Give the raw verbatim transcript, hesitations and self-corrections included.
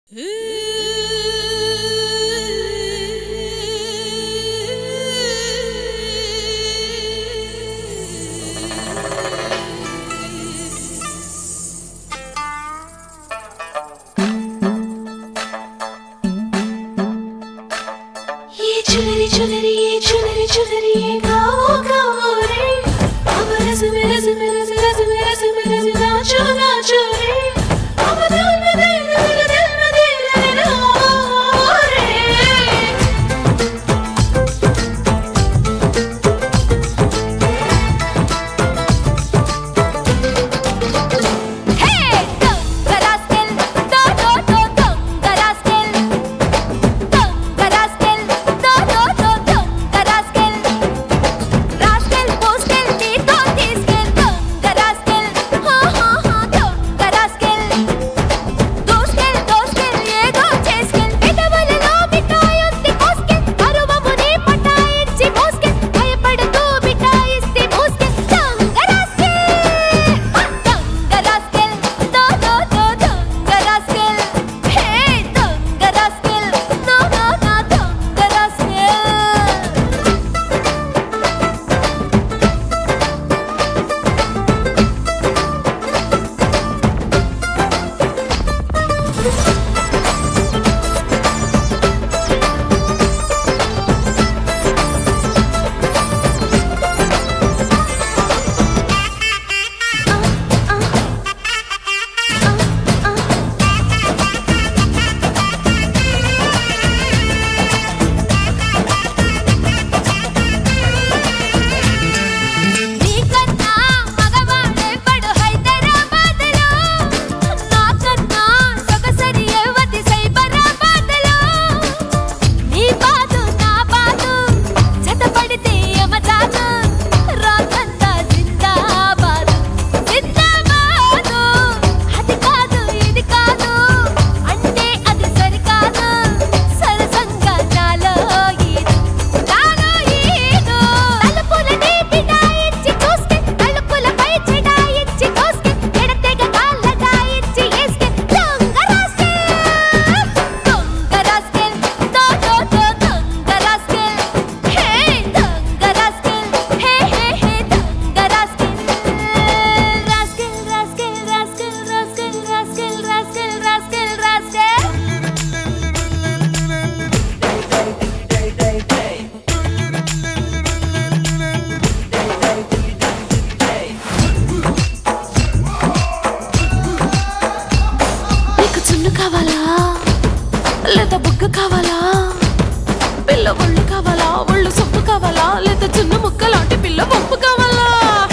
चुनरी चुनरी ये चुनरी चुनरी ये गाओ गाओ रे अब रस में रस में रस रस में रस में रस नाचो नाचो रे अब दिल में दिल दिल दिल में दिल लगाओ रे हे दंगरा स्किल दो दो दो दंगरा स्किल दंगरा स्किल दो दो दो दंगरा स्किल रास्किल पोस्किल दी तो तीस्किल दंगरा स्किल हाँ हाँ हाँ दंगरा स्किल दो स्किल दो स्किल ये दो छह स्किल పెదవులలో బిటాయిస్తే పోస్కిల్ అరువముని పటాయించి పోస్కిల్ భయపడదు బిటాయిస్తే పోస్కిల్ దొంగరా స్కిల్ దొంగరా స్కిల్ దో దో దో దొంగరా స్కిల్ హే దొంగరా స్కిల్ నో నో నో దొంగరా స్కిల్ నీకన్నా మగవాడే పడు హైదరాబాద్లో నాకన్నా సొగసరి యువతి సైబరాబాద్లో నీ బాదు నా బాదు జతపడితే యమజాదు రాకంతా జిందాబాదు జిందాబాదు అది కాదు ఇది కాదు అంటే అది సరికాదు సరసంగా నాలో ఈదు నాలో ఈదు తలుపులని బిడాయించి చూస్తే తలుపులపై చెడాయించి కోస్తే ఎడతెగ కాళ్ళగా ఇచ్చి ఏస్తే దొంగరా స్కిల్ దొంగరా స్కిల్ దో దో దో దొంగరా స్కిల్ హే దొంగరా స్కిల్ హే హే హే దొంగరా స్కిల్ rascal rascal rascal rascal rascal rascal rascal rascal నీకు చున్ను కావాలా లేదా బుగ్గ కావాలా పిల్ల ఒళ్ళు కావాలా ఒళ్ళు సొప్పు కావాలా లేదా చున్ను ముక్క లాంటి పిల్ల పప్పు కావాలా